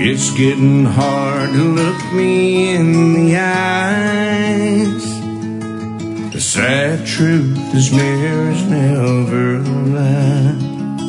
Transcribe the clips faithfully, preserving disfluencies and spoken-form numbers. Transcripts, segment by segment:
It's getting hard to look me in the eyes. The sad truth is mirrors never lie.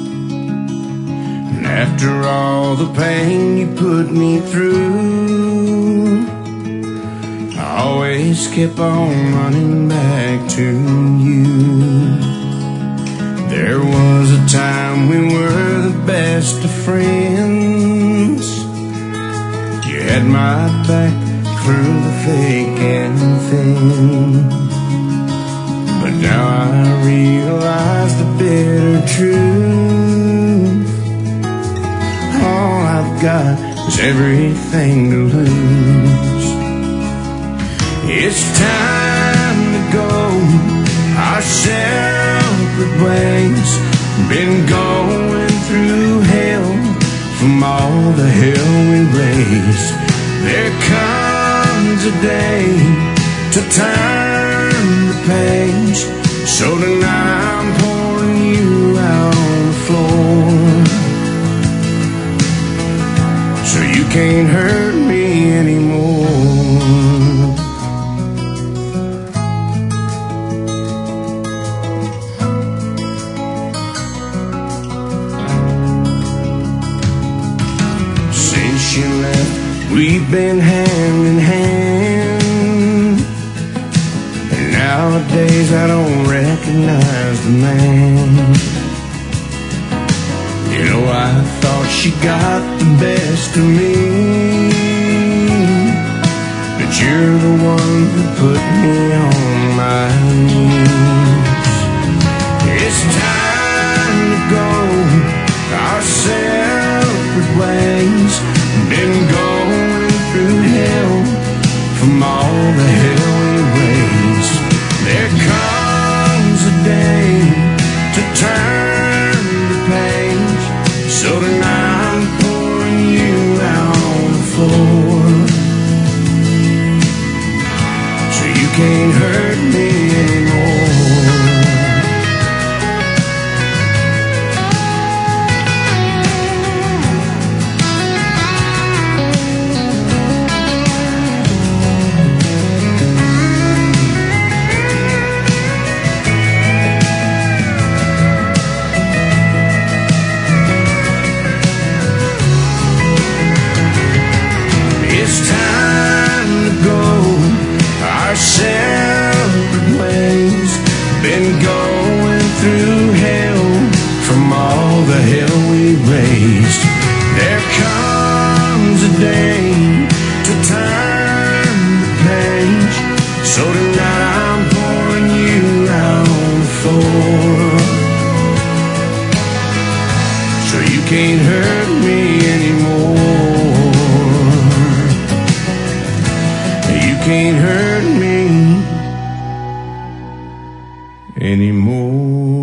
And after all the pain you put me through, I always kept on running back to you. There was a time we were the best of friends. You had my back through the thick and thin. But now I realize the bitter truth. All I've got is everything to lose. It's time to go our separate ways. Been going through hell from all the hell we raised. There comes a day to turn the page. So tonight I'm pouring you out on the floor, so you can't hurt me anymore. Since you left, we've been hand in hand, and nowadays I don't recognize the man. You know, I thought she got the best of me, but you're the one who put me on my knees. It's time to go our separate ways. Been going through hell from all the hell we raised. There comes a day to turn the page. So tonight I'm pouring you out on the floor, so you can't hurt me anymore. It's time to go our separate ways. Been going through hell from all the hell we raised. There comes a day to turn the page. So tonight I'm pouring you out on the floor, so you can't hurt me anymore. Can't hurt me anymore.